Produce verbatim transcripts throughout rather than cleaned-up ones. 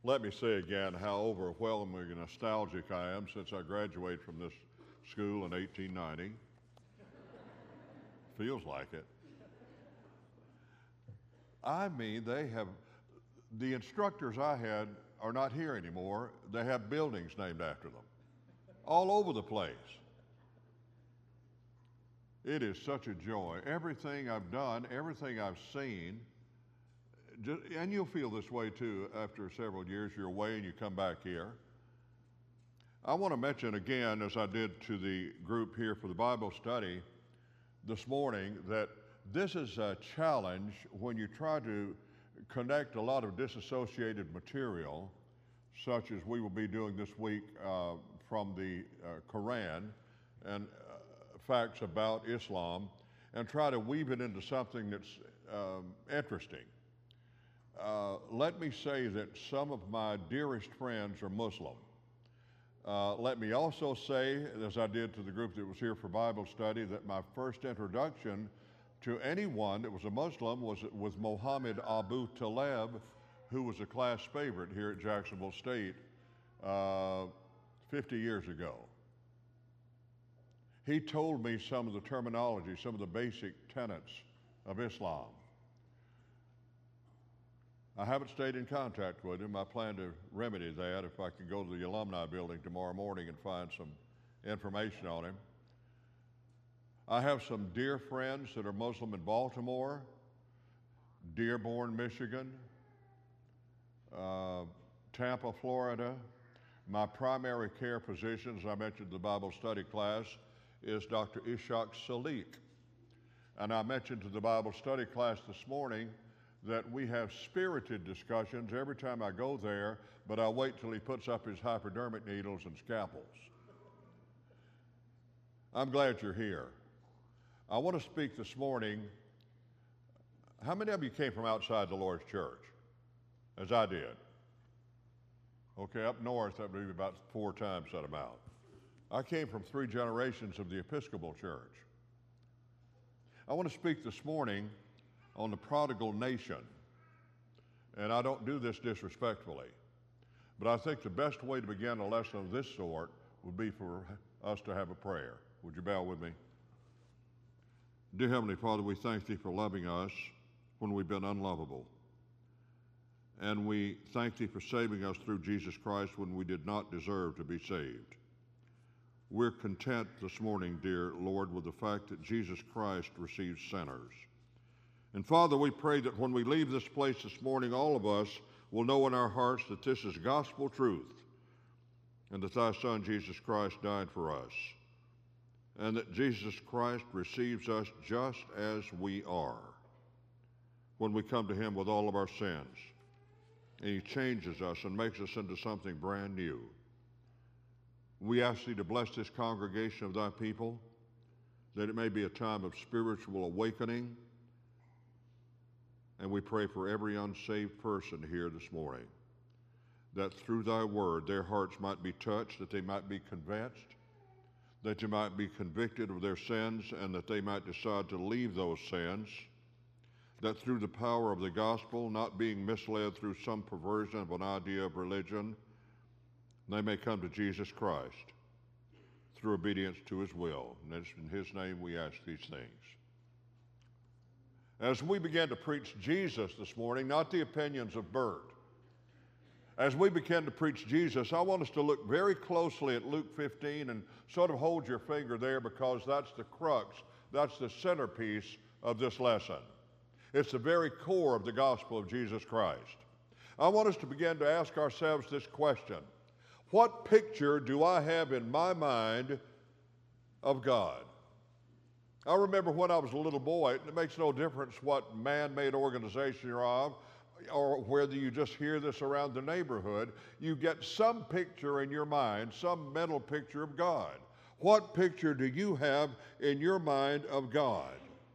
Let me say again how overwhelmingly nostalgic I am since I graduated from this school in eighteen ninety. Feels like it. I mean, they have, the instructors I had are not here anymore. They have buildings named after them all over the place. It is such a joy. Everything I've done, everything I've seen, just, and you'll feel this way too after several years you're away and you come back here. I want to mention again, as I did to the group here for the Bible study this morning, that this is a challenge when you try to connect a lot of disassociated material, such as we will be doing this week uh, from the uh, Quran and uh, facts about Islam, and try to weave it into something that's um, interesting. Uh, let me say that some of my dearest friends are Muslim. Uh, let me also say, as I did to the group that was here for Bible study, that my first introduction to anyone that was a Muslim was with Mohammed Abu Taleb, who was a class favorite here at Jacksonville State uh, fifty years ago. He told me some of the terminology, some of the basic tenets of Islam. I haven't stayed in contact with him. I plan to remedy that if I can go to the alumni building tomorrow morning and find some information on him. I have some dear friends that are Muslim in Baltimore, Dearborn, Michigan, uh, Tampa, Florida. My primary care physician, as I mentioned in the Bible study class, is Doctor Ishaq Salik. And I mentioned to the Bible study class this morning that we have spirited discussions every time I go there, but I wait till he puts up his hypodermic needles and scalpels. I'm glad you're here. I want to speak this morning. How many of you came from outside the Lord's church, as I did? Okay, up north, that would be about four times that amount. I came from three generations of the Episcopal Church. I want to speak this morning on the prodigal nation. And I don't do this disrespectfully, but I think the best way to begin a lesson of this sort would be for us to have a prayer. Would you bow with me? Dear Heavenly Father, we thank Thee for loving us when we've been unlovable. And we thank Thee for saving us through Jesus Christ when we did not deserve to be saved. We're content this morning, dear Lord, with the fact that Jesus Christ receives sinners. And Father, we pray that when we leave this place this morning, all of us will know in our hearts that this is gospel truth and that Thy Son, Jesus Christ, died for us, and that Jesus Christ receives us just as we are when we come to Him with all of our sins. And He changes us and makes us into something brand new. We ask Thee to bless this congregation of Thy people, that it may be a time of spiritual awakening. And we pray for every unsaved person here this morning, that through Thy word their hearts might be touched, that they might be convinced, that they might be convicted of their sins, and that they might decide to leave those sins, that through the power of the gospel, not being misled through some perversion of an idea of religion, they may come to Jesus Christ through obedience to His will. And it's in His name we ask these things. As we begin to preach Jesus this morning, not the opinions of Bert, as we begin to preach Jesus, I want us to look very closely at Luke fifteen and sort of hold your finger there, because that's the crux, that's the centerpiece of this lesson. It's the very core of the gospel of Jesus Christ. I want us to begin to ask ourselves this question: what picture do I have in my mind of God? I remember when I was a little boy, it makes no difference what man-made organization you're of, or whether you just hear this around the neighborhood, you get some picture in your mind, some mental picture of God. What picture do you have in your mind of God?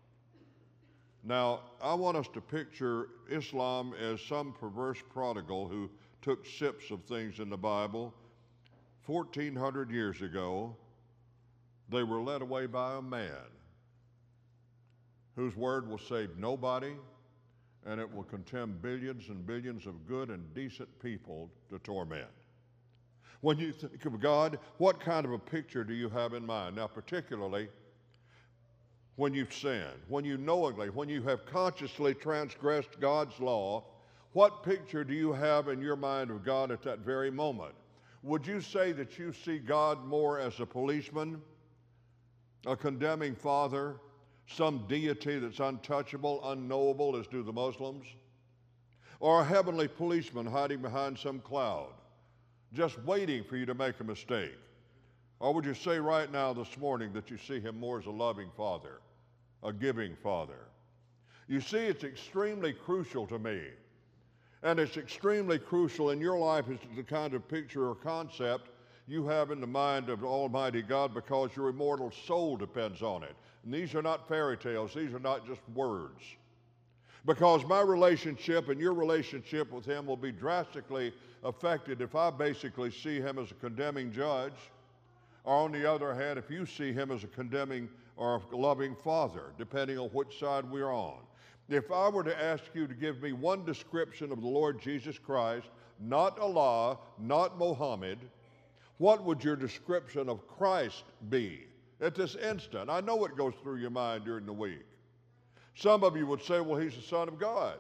Now, I want us to picture Islam as some perverse prodigal who took sips of things in the Bible. fourteen hundred years ago, they were led away by a man whose word will save nobody, and it will condemn billions and billions of good and decent people to torment. When you think of God, what kind of a picture do you have in mind? Now, particularly when you've sinned, when you knowingly, when you have consciously transgressed God's law, what picture do you have in your mind of God at that very moment? Would you say that you see God more as a policeman, a condemning father, some deity that's untouchable, unknowable, as do the Muslims, or a heavenly policeman hiding behind some cloud, just waiting for you to make a mistake? Or would you say right now this morning that you see him more as a loving father, a giving father? You see, it's extremely crucial to me, and it's extremely crucial in your life as to the kind of picture or concept you have in the mind of Almighty God, because your immortal soul depends on it. And these are not fairy tales. These are not just words. Because my relationship and your relationship with him will be drastically affected if I basically see him as a condemning judge, or on the other hand, if you see him as a condemning or a loving father, depending on which side we're on. If I were to ask you to give me one description of the Lord Jesus Christ, not Allah, not Muhammad, what would your description of Christ be at this instant? I know it goes through your mind during the week. Some of you would say, well, he's the Son of God.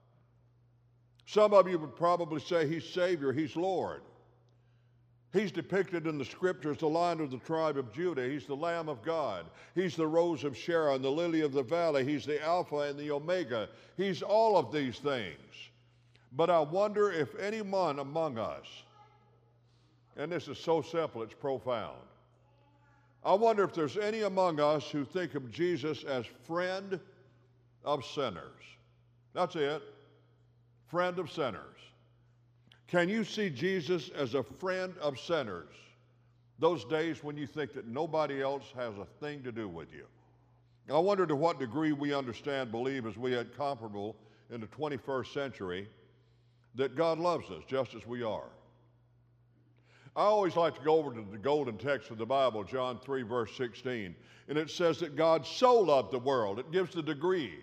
Some of you would probably say he's Savior, he's Lord. He's depicted in the Scriptures the Lion of the tribe of Judah. He's the Lamb of God. He's the Rose of Sharon, the Lily of the Valley. He's the Alpha and the Omega. He's all of these things. But I wonder if anyone among us, and this is so simple, it's profound. I wonder if there's any among us who think of Jesus as friend of sinners. That's it. Friend of sinners. Can you see Jesus as a friend of sinners? Those days when you think that nobody else has a thing to do with you. I wonder to what degree we understand, believe, as we had comparable in the twenty-first century, that God loves us just as we are. I always like to go over to the golden text of the Bible, John three, verse sixteen, and it says that God so loved the world. It gives the degree.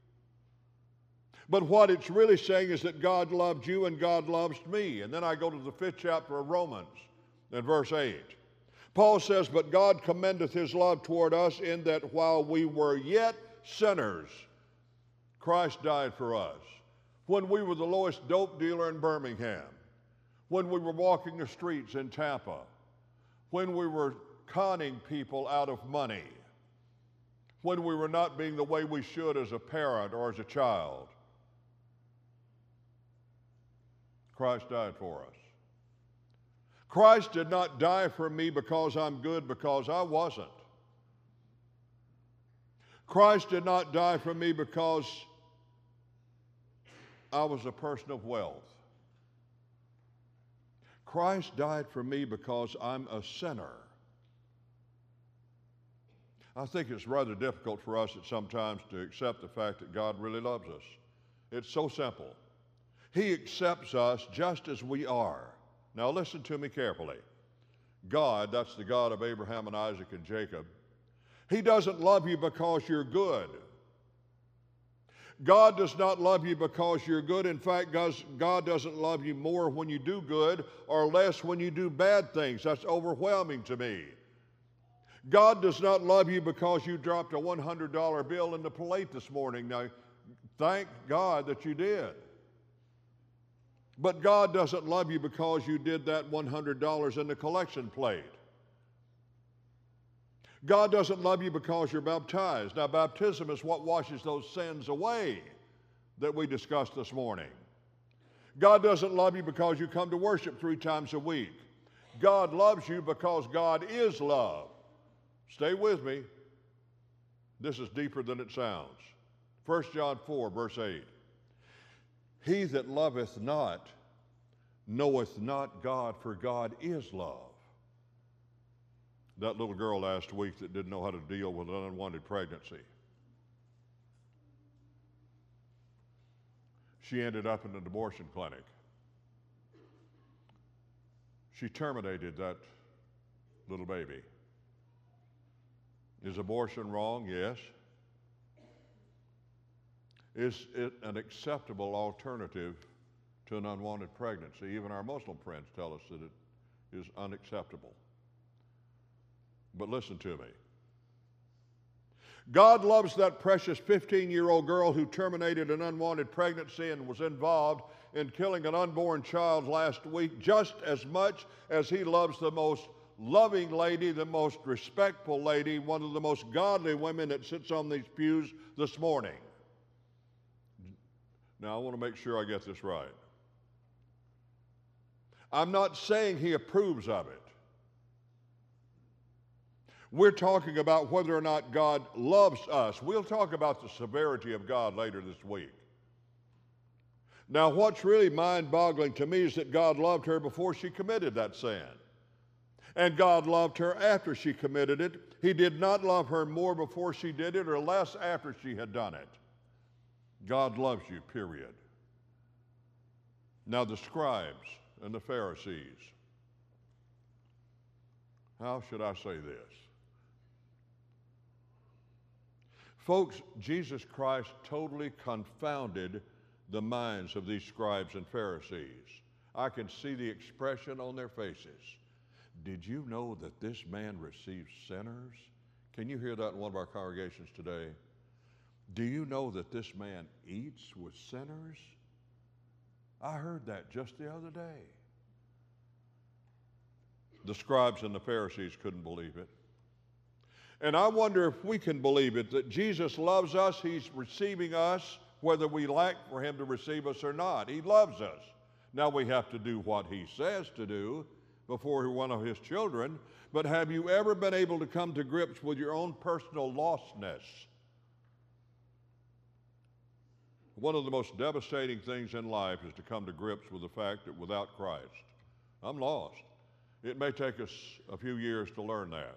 But what it's really saying is that God loved you and God loves me. And then I go to the fifth chapter of Romans in verse eight. Paul says, but God commendeth his love toward us in that while we were yet sinners, Christ died for us. When we were the lowest dope dealer in Birmingham, when we were walking the streets in Tampa, when we were conning people out of money, when we were not being the way we should as a parent or as a child, Christ died for us. Christ did not die for me because I'm good, because I wasn't. Christ did not die for me because I was a person of wealth. Christ died for me because I'm a sinner. I think it's rather difficult for us at sometimes to accept the fact that God really loves us. It's so simple. He accepts us just as we are. Now listen to me carefully. God, that's the God of Abraham and Isaac and Jacob, he doesn't love you because you're good. God does not love you because you're good. In fact, God doesn't love you more when you do good or less when you do bad things. That's overwhelming to me. God does not love you because you dropped a one hundred dollar bill in the plate this morning. Now, thank God that you did. But God doesn't love you because you did that one hundred dollars in the collection plate. God doesn't love you because you're baptized. Now, baptism is what washes those sins away that we discussed this morning. God doesn't love you because you come to worship three times a week. God loves you because God is love. Stay with me. This is deeper than it sounds. First John four, verse eight. He that loveth not knoweth not God, for God is love. That little girl last week that didn't know how to deal with an unwanted pregnancy. She ended up in an abortion clinic. She terminated that little baby. Is abortion wrong? Yes. is it an acceptable alternative to an unwanted pregnancy? Even our Muslim friends tell us that it is unacceptable. But listen to me. God loves that precious fifteen-year-old girl who terminated an unwanted pregnancy and was involved in killing an unborn child last week just as much as he loves the most loving lady, the most respectful lady, one of the most godly women that sits on these pews this morning. Now, I want to make sure I get this right. I'm not saying he approves of it. We're talking about whether or not God loves us. We'll talk about the severity of God later this week. Now, what's really mind-boggling to me is that God loved her before she committed that sin. And God loved her after she committed it. He did not love her more before she did it or less after she had done it. God loves you, period. Now, the scribes and the Pharisees. How should I say this? Folks, Jesus Christ totally confounded the minds of these scribes and Pharisees. I can see the expression on their faces. Did you know that this man receives sinners? Can you hear that in one of our congregations today? Do you know that this man eats with sinners? I heard that just the other day. The scribes and the Pharisees couldn't believe it. And I wonder if we can believe it, that Jesus loves us, he's receiving us, whether we like for him to receive us or not. He loves us. Now we have to do what he says to do before we're one of his children, but have you ever been able to come to grips with your own personal lostness? One of the most devastating things in life is to come to grips with the fact that without Christ, I'm lost. It may take us a few years to learn that.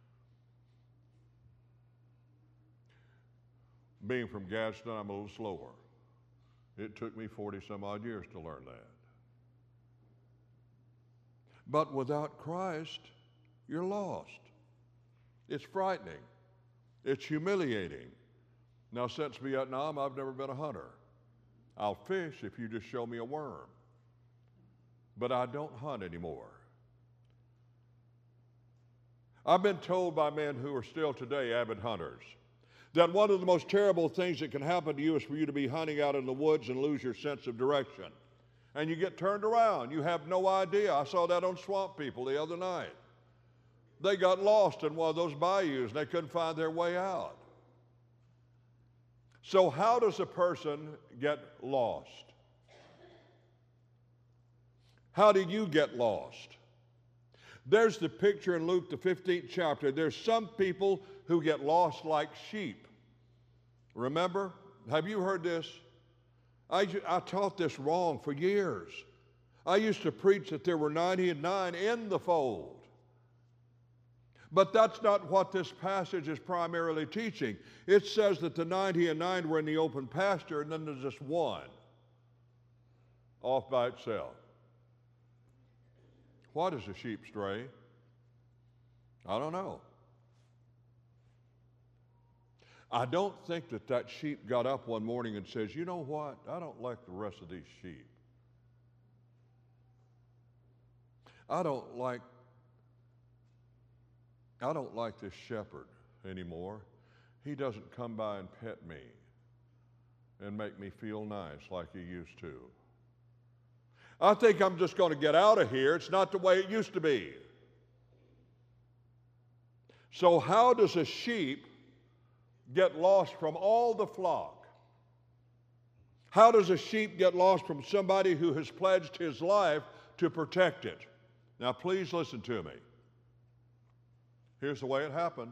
Being from Gadsden, I'm a little slower. It took me forty some odd years to learn that. But without Christ, you're lost. It's frightening. It's humiliating. Now, since Vietnam, I've never been a hunter. I'll fish if you just show me a worm. But I don't hunt anymore. I've been told by men who are still today avid hunters that one of the most terrible things that can happen to you is for you to be hunting out in the woods and lose your sense of direction. And you get turned around. You have no idea. I saw that on Swamp People the other night. They got lost in one of those bayous and they couldn't find their way out. So how does a person get lost? How do you get lost? There's the picture in Luke, the fifteenth chapter. There's some people who get lost like sheep. Remember? Have you heard this? I, I taught this wrong for years. I used to preach that there were ninety and nine in the fold. But that's not what this passage is primarily teaching. It says that the ninety and nine were in the open pasture, and then there's just one off by itself. Why does a sheep stray? I don't know. I don't think that that sheep got up one morning and says, you know what, I don't like the rest of these sheep. I don't like, I don't like this shepherd anymore. He doesn't come by and pet me and make me feel nice like he used to. I think I'm just going to get out of here. It's not the way it used to be. So how does a sheep get lost from all the flock? How does a sheep get lost from somebody who has pledged his life to protect it? Now, please listen to me. Here's the way it happens.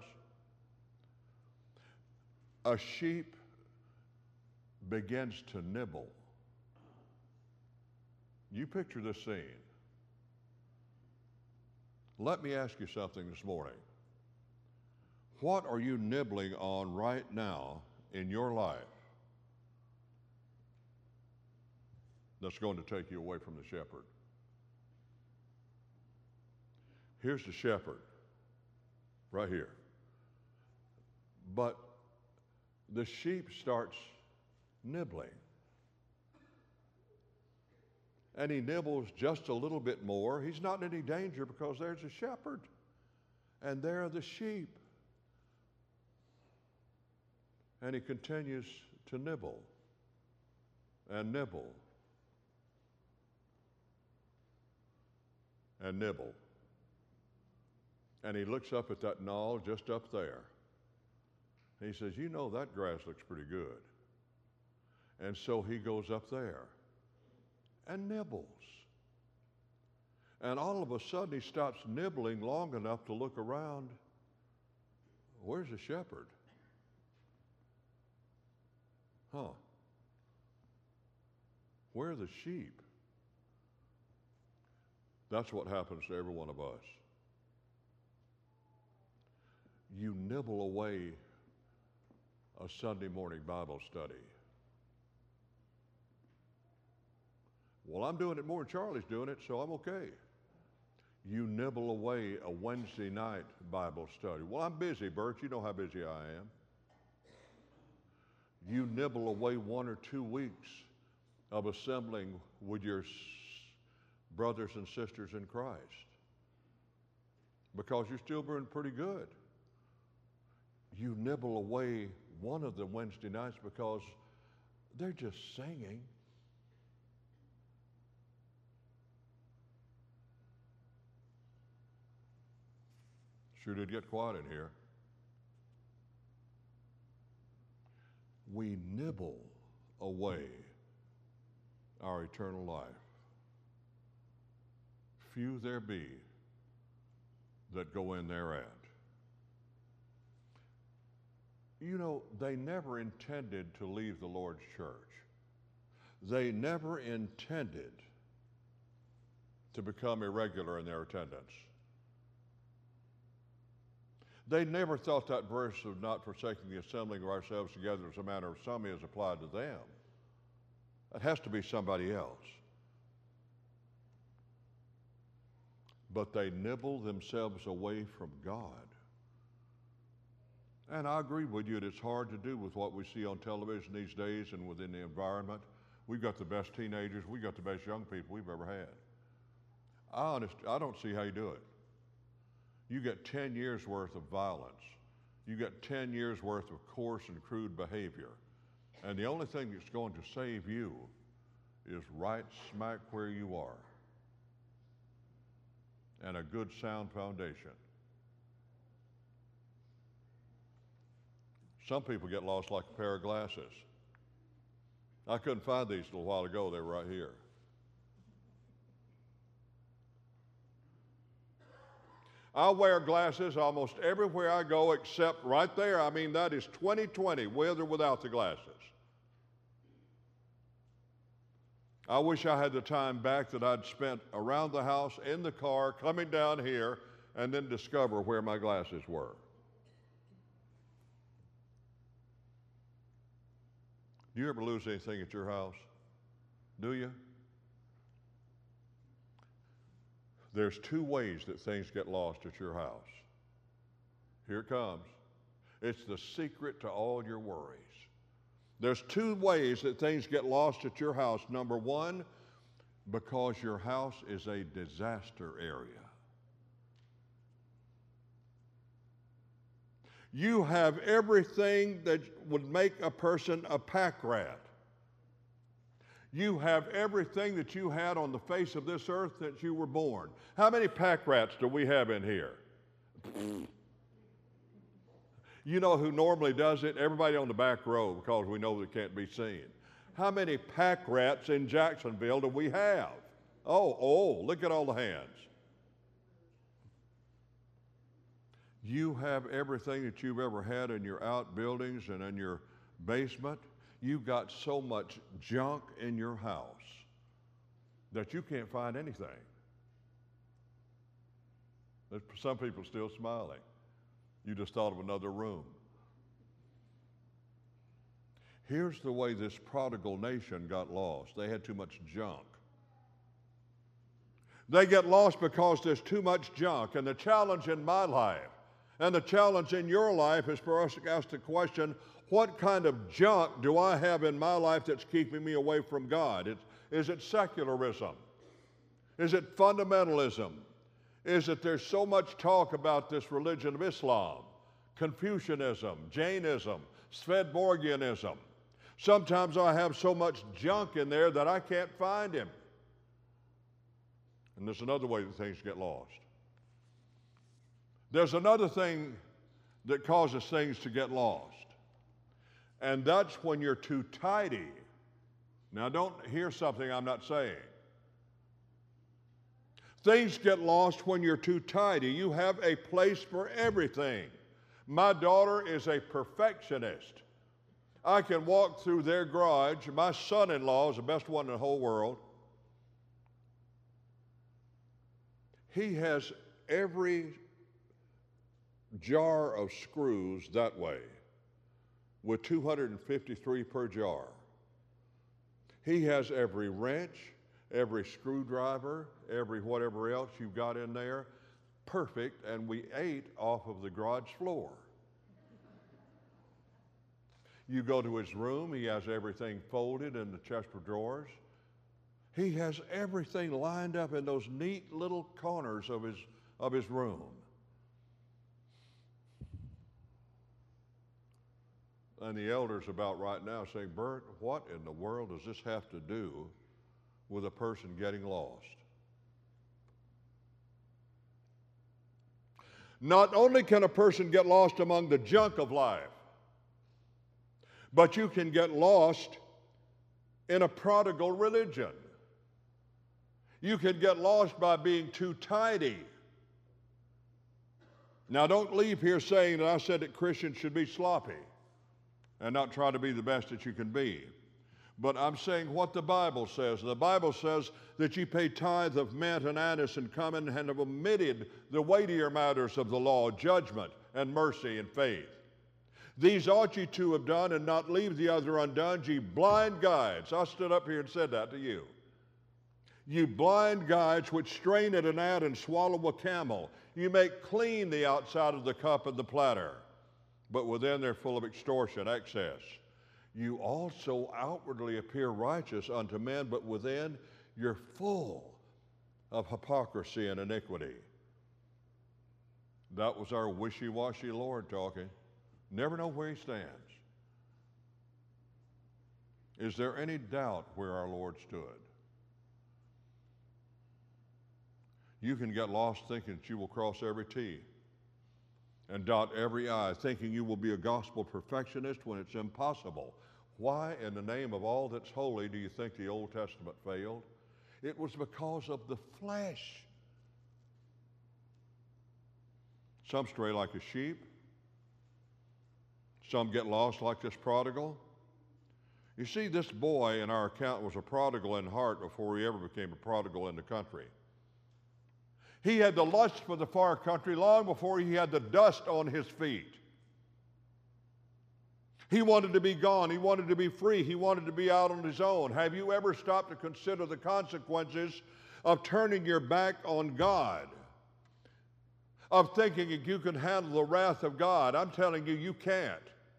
A sheep begins to nibble. You picture this scene. Let me ask you something this morning. What are you nibbling on right now in your life that's going to take you away from the shepherd? Here's the shepherd, right here. But the sheep starts nibbling. And he nibbles just a little bit more. He's not in any danger because there's a shepherd, and there are the sheep. And he continues to nibble and nibble and nibble. And he looks up at that knoll just up there. And he says, you know, that grass looks pretty good. And so he goes up there and nibbles. And all of a sudden he stops nibbling long enough to look around. Where's the shepherd? Huh. Where are the sheep? That's what happens to every one of us. You nibble away a Sunday morning Bible study. Well, I'm doing it more than Charlie's doing it, so I'm okay. You nibble away a Wednesday night Bible study. Well, I'm busy, Bert. You know how busy I am. You nibble away one or two weeks of assembling with your s- brothers and sisters in Christ because you're still doing pretty good. You nibble away one of the Wednesday nights because they're just singing. Sure did get quiet in here. We nibble away our eternal life. Few there be that go in thereat. You know, they never intended to leave the Lord's church. They never intended to become irregular in their attendance. They never thought that verse of not forsaking the assembling of ourselves together as a manner of some is applied to them. It has to be somebody else. But they nibble themselves away from God. And I agree with you that it's hard to do with what we see on television these days and within the environment. We've got the best teenagers, we've got the best young people we've ever had. I, honest, I don't see how you do it. You get ten years worth of violence. You get ten years worth of coarse and crude behavior. And the only thing that's going to save you is right smack where you are and a good sound foundation. Some people get lost like a pair of glasses. I couldn't find these a little while ago. They were right here. I wear glasses almost everywhere I go except right there. I mean, that is twenty twenty, with or without the glasses. I wish I had the time back that I'd spent around the house, in the car, coming down here, and then discover where my glasses were. Do you ever lose anything at your house? Do you? There's two ways that things get lost at your house. Here it comes. It's the secret to all your worries. There's two ways that things get lost at your house. Number one, because your house is a disaster area. You have everything that would make a person a pack rat. You have everything that you had on the face of this earth that you were born. How many pack rats do we have in here? You know who normally does it? Everybody on the back row, because we know they can't be seen. How many pack rats in Jacksonville do we have? Oh, oh, look at all the hands. You have everything that you've ever had in your outbuildings and in your basement. You've got so much junk in your house that you can't find anything. There's some people still smiling. You just thought of another room. Here's the way this prodigal nation got lost. They had too much junk. They get lost because there's too much junk. And the challenge in my life and the challenge in your life is for us to ask the question, what kind of junk do I have in my life that's keeping me away from God? It's, is it secularism? Is it fundamentalism? Is it there's so much talk about this religion of Islam, Confucianism, Jainism, Svedborgianism? Sometimes I have so much junk in there that I can't find him. And there's another way that things get lost. There's another thing that causes things to get lost. And that's when you're too tidy. Now don't hear something I'm not saying. Things get lost when you're too tidy. You have a place for everything. My daughter is a perfectionist. I can walk through their garage. My son-in-law is the best one in the whole world. He has every jar of screws that way, with two hundred fifty-three per jar. He has every wrench, every screwdriver, every whatever else you've got in there, perfect, and we ate off of the garage floor. You go to his room, he has everything folded in the chest of drawers. He has everything lined up in those neat little corners of his, of his room. And the elders about right now saying, Bert, what in the world does this have to do with a person getting lost? Not only can a person get lost among the junk of life, but you can get lost in a prodigal religion. You can get lost by being too tidy. Now, don't leave here saying that I said that Christians should be sloppy and not try to be the best that you can be. But I'm saying what the Bible says. The Bible says that ye pay tithe of mint and anise and cumin and have omitted the weightier matters of the law, judgment and mercy and faith. These ought ye to have done and not leave the other undone, ye blind guides. I stood up here and said that to you. You blind guides which strain at an gnat and swallow a camel. You make clean the outside of the cup and the platter, but within they're full of extortion, excess. You also outwardly appear righteous unto men, but within you're full of hypocrisy and iniquity. That was our wishy-washy Lord talking. Never know where he stands. Is there any doubt where our Lord stood? You can get lost thinking that you will cross every T and dot every I, thinking you will be a gospel perfectionist when it's impossible. Why in the name of all that's holy do you think the Old Testament failed? It was because of the flesh. Some stray like a sheep. Some get lost like this prodigal. You see, this boy in our account was a prodigal in heart before he ever became a prodigal in the country. He had the lust for the far country long before he had the dust on his feet. He wanted to be gone. He wanted to be free. He wanted to be out on his own. Have you ever stopped to consider the consequences of turning your back on God? Of thinking that you can handle the wrath of God? I'm telling you, you can't.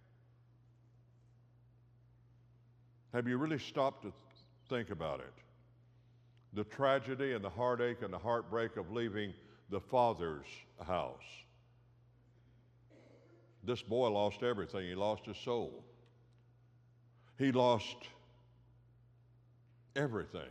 Have you really stopped to think about it? The tragedy and the heartache and the heartbreak of leaving the Father's house. This boy lost everything. He lost his soul. He lost everything.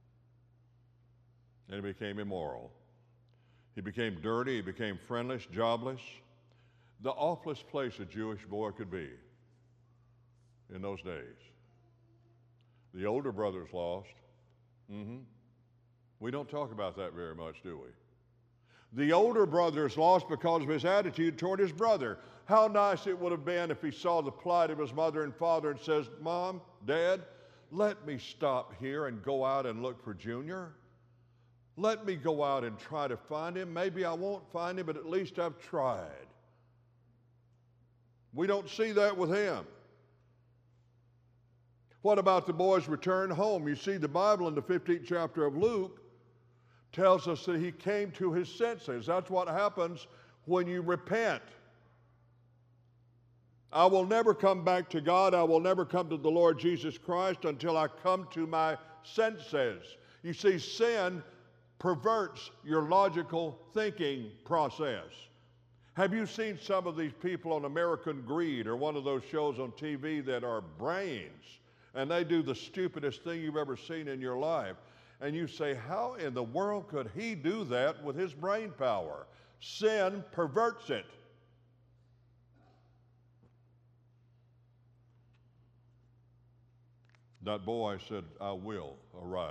And he became immoral. He became dirty. He became friendless, jobless. The awfulest place a Jewish boy could be in those days. The older brother's lost. Mm-hmm. We don't talk about that very much, do we? The older brother is lost because of his attitude toward his brother. How nice it would have been if he saw the plight of his mother and father and says, Mom, Dad, let me stop here and go out and look for Junior. Let me go out and try to find him. Maybe I won't find him, but at least I've tried. We don't see that with him. What about the boy's return home? You see, the Bible in the fifteenth chapter of Luke tells us that he came to his senses. That's what happens when you repent. I will never come back to God. I will never come to the Lord Jesus Christ until I come to my senses. You see, sin perverts your logical thinking process. Have you seen some of these people on American Greed or one of those shows on T V that are brains, and they do the stupidest thing you've ever seen in your life? And you say, how in the world could he do that with his brain power? Sin perverts it. That boy said, I will arise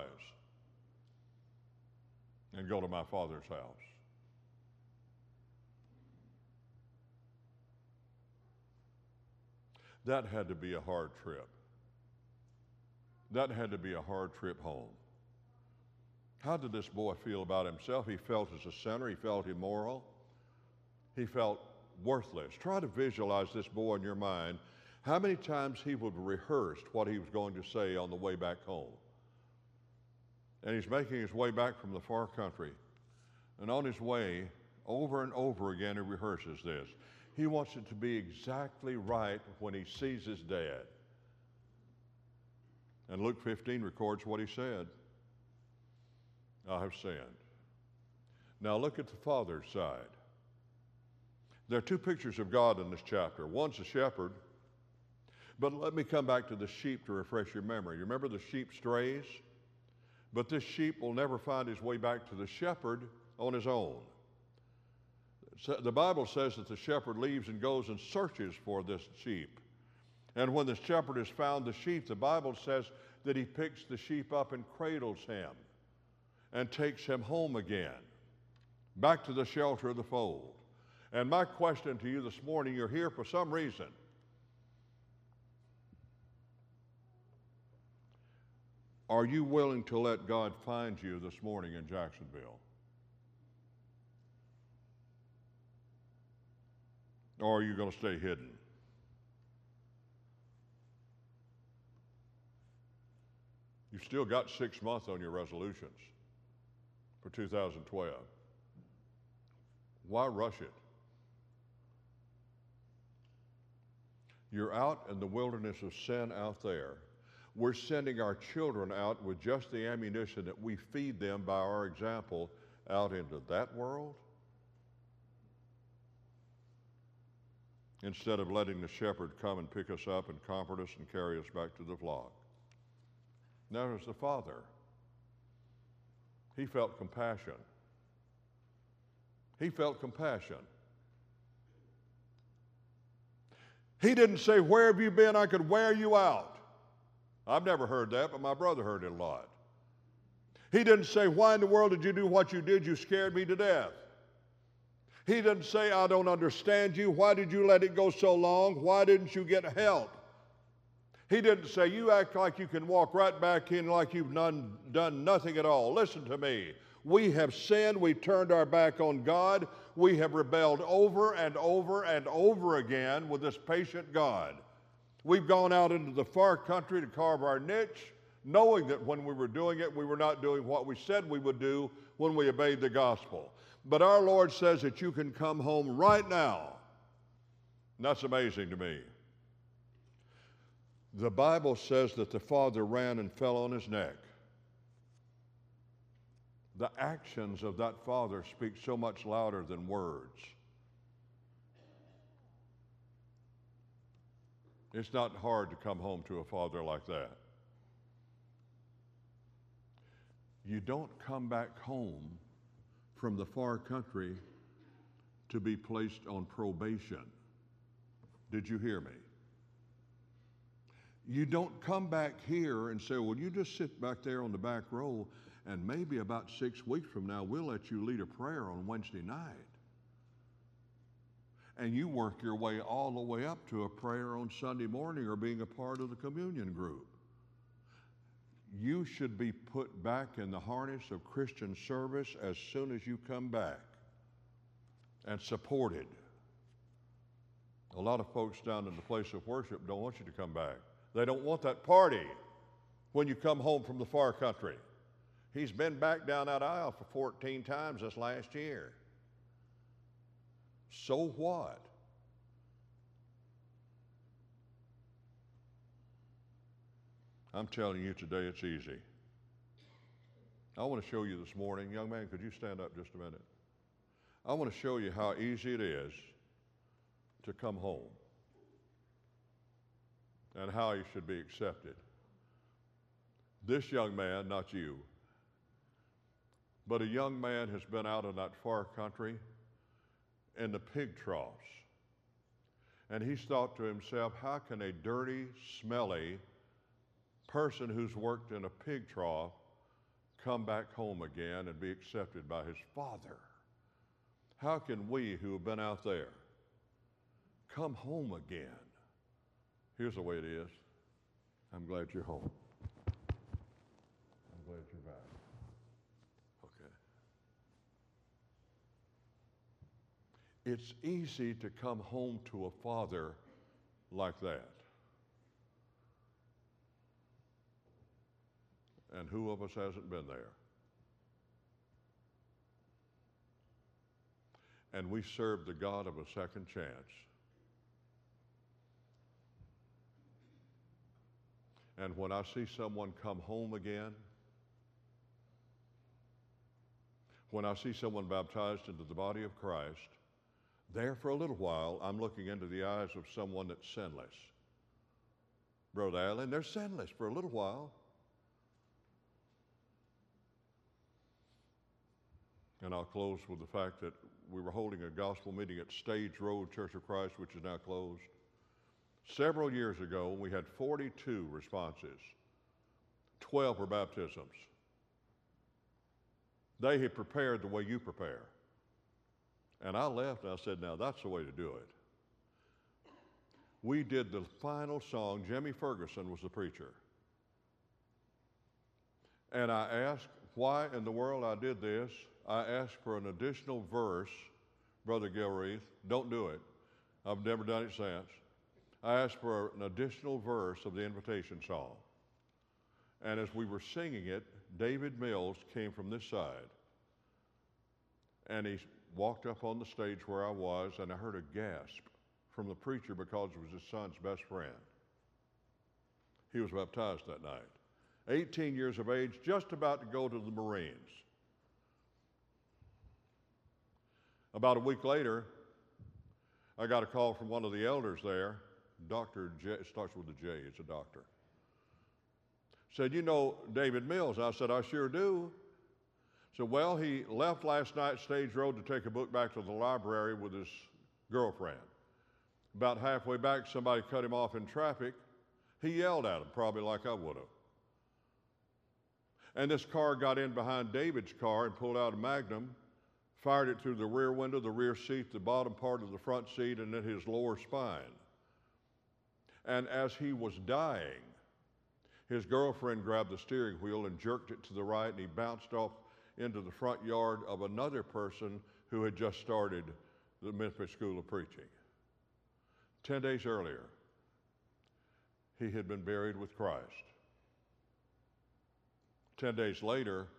and go to my father's house. That had to be a hard trip. That had to be a hard trip home. How did this boy feel about himself? He felt as a sinner. He felt immoral. He felt worthless. Try to visualize this boy in your mind. How many times he would rehearse what he was going to say on the way back home. And he's making his way back from the far country. And on his way, over and over again, he rehearses this. He wants it to be exactly right when he sees his dad. And Luke fifteen records what he said. I have sinned. Now look at the father's side. There are two pictures of God in this chapter. One's a shepherd. But let me come back to the sheep to refresh your memory. You remember the sheep strays? But this sheep will never find his way back to the shepherd on his own. So the Bible says that the shepherd leaves and goes and searches for this sheep. And when the shepherd has found the sheep, the Bible says that he picks the sheep up and cradles him and takes him home again, back to the shelter of the fold. And my question to you this morning, you're here for some reason. Are you willing to let God find you this morning in Jacksonville? Or are you going to stay hidden? You've still got six months on your resolutions for two thousand twelve. Why rush it? You're out in the wilderness of sin out there. We're sending our children out with just the ammunition that we feed them by our example out into that world, instead of letting the shepherd come and pick us up and comfort us and carry us back to the flock. Now there's the father. He felt compassion. He felt compassion. He didn't say, where have you been? I could wear you out. I've never heard that, but my brother heard it a lot. He didn't say, why in the world did you do what you did? You scared me to death. He didn't say, I don't understand you. Why did you let it go so long? Why didn't you get help? He didn't say, you act like you can walk right back in like you've none, done nothing at all. Listen to me. We have sinned. We've turned our back on God. We have rebelled over and over and over again with this patient God. We've gone out into the far country to carve our niche, knowing that when we were doing it, we were not doing what we said we would do when we obeyed the gospel. But our Lord says that you can come home right now. And that's amazing to me. The Bible says that the father ran and fell on his neck. The actions of that father speak so much louder than words. It's not hard to come home to a father like that. You don't come back home from the far country to be placed on probation. Did you hear me? You don't come back here and say, well, you just sit back there on the back row and maybe about six weeks from now we'll let you lead a prayer on Wednesday night. And you work your way all the way up to a prayer on Sunday morning or being a part of the communion group. You should be put back in the harness of Christian service as soon as you come back and supported. A lot of folks down in the place of worship don't want you to come back. They don't want that party when you come home from the far country. He's been back down that aisle for fourteen times this last year. So what? I'm telling you today it's easy. I want to show you this morning, young man, could you stand up just a minute? I want to show you how easy it is to come home and how you should be accepted. This young man, not you, but a young man has been out in that far country in the pig troughs. And he's thought to himself, how can a dirty, smelly person who's worked in a pig trough come back home again and be accepted by his Father? How can we who have been out there come home again? Here's the way it is. I'm glad you're home. I'm glad you're back. Okay. It's easy to come home to a Father like that. And who of us hasn't been there? And we serve the God of a second chance. And when I see someone come home again, when I see someone baptized into the body of Christ, there for a little while, I'm looking into the eyes of someone that's sinless. Brother Allen, they're sinless for a little while. And I'll close with the fact that we were holding a gospel meeting at Stage Road Church of Christ, which is now closed. Several years ago, we had forty-two responses. twelve were baptisms. They had prepared the way you prepare. And I left and I said, now that's the way to do it. We did the final song. Jimmy Ferguson was the preacher. And I asked why in the world I did this. I asked for an additional verse, Brother Gilreath. Don't do it. I've never done it since. I asked for an additional verse of the invitation song. And as we were singing it, David Mills came from this side. And he walked up on the stage where I was, and I heard a gasp from the preacher because it was his son's best friend. He was baptized that night. eighteen years of age, just about to go to the Marines. About a week later, I got a call from one of the elders there. Doctor J, it starts with a J, it's a doctor. Said, you know David Mills? I said, I sure do. Said, well, he left last night Stage Road to take a book back to the library with his girlfriend. About halfway back, somebody cut him off in traffic. He yelled at him, probably like I would have. And this car got in behind David's car and pulled out a Magnum, fired it through the rear window, the rear seat, the bottom part of the front seat, and then his lower spine. And as he was dying, his girlfriend grabbed the steering wheel and jerked it to the right, and he bounced off into the front yard of another person who had just started the Memphis School of Preaching. Ten days earlier, he had been buried with Christ. Ten days later,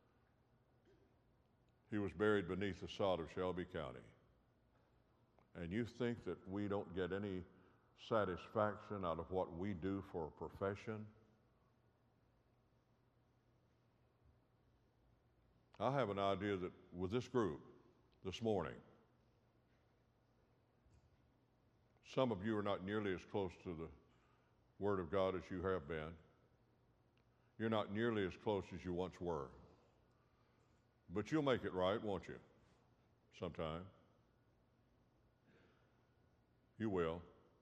he was buried beneath the sod of Shelby County. And you think that we don't get any satisfaction out of what we do for a profession? I have an idea that with this group this morning, some of you are not nearly as close to the Word of God as you have been. You're not nearly as close as you once were. But you'll make it right, won't you? Sometime. You will.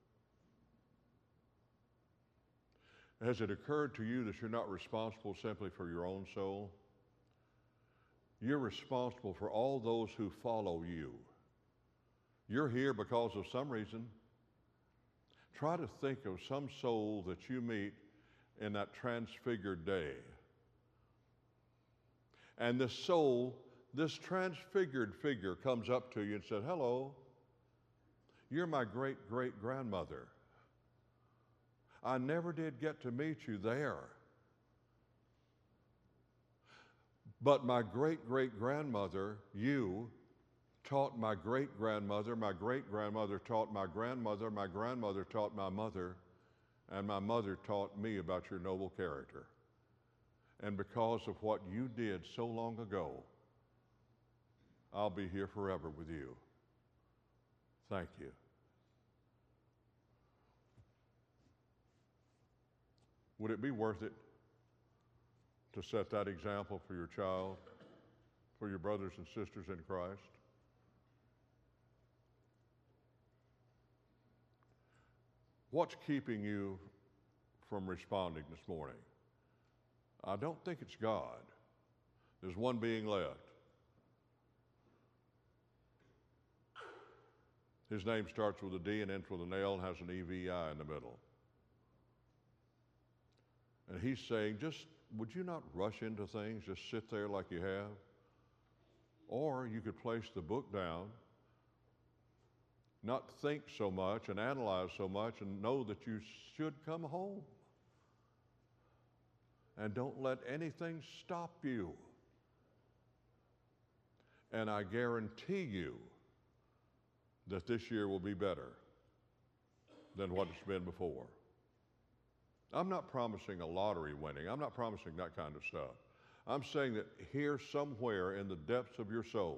Has it occurred to you that you're not responsible simply for your own soul? You're responsible for all those who follow you. You're here because of some reason. Try to think of some soul that you meet in that transfigured day. And this soul, this transfigured figure comes up to you and says, hello, you're my great-great-grandmother. I never did get to meet you there. But my great-great-grandmother, you, taught my great-grandmother, my great-grandmother taught my grandmother, my grandmother taught my mother, and my mother taught me about your noble character. And because of what you did so long ago, I'll be here forever with you. Thank you. Would it be worth it to set that example for your child, for your brothers and sisters in Christ? What's keeping you from responding this morning? I don't think it's God. There's one being left. His name starts with a D and ends with an L and has an E V I in the middle. And he's saying, just, would you not rush into things, just sit there like you have? Or you could place the book down, not think so much and analyze so much, and know that you should come home. And don't let anything stop you. And I guarantee you that this year will be better than what it's been before. I'm not promising a lottery winning. I'm not promising that kind of stuff. I'm saying that here somewhere in the depths of your soul,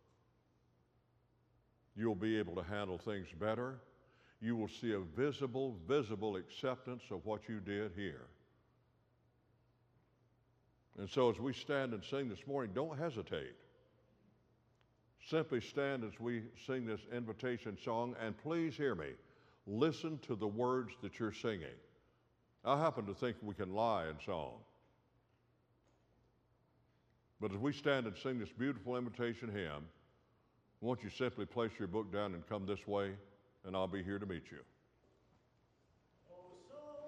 you'll be able to handle things better. You will see a visible, visible acceptance of what you did here. And so as we stand and sing this morning, don't hesitate. Simply stand as we sing this invitation song, and please hear me. Listen to the words that you're singing. I happen to think we can lie in song. But as we stand and sing this beautiful invitation hymn, won't you simply place your book down and come this way, and I'll be here to meet you.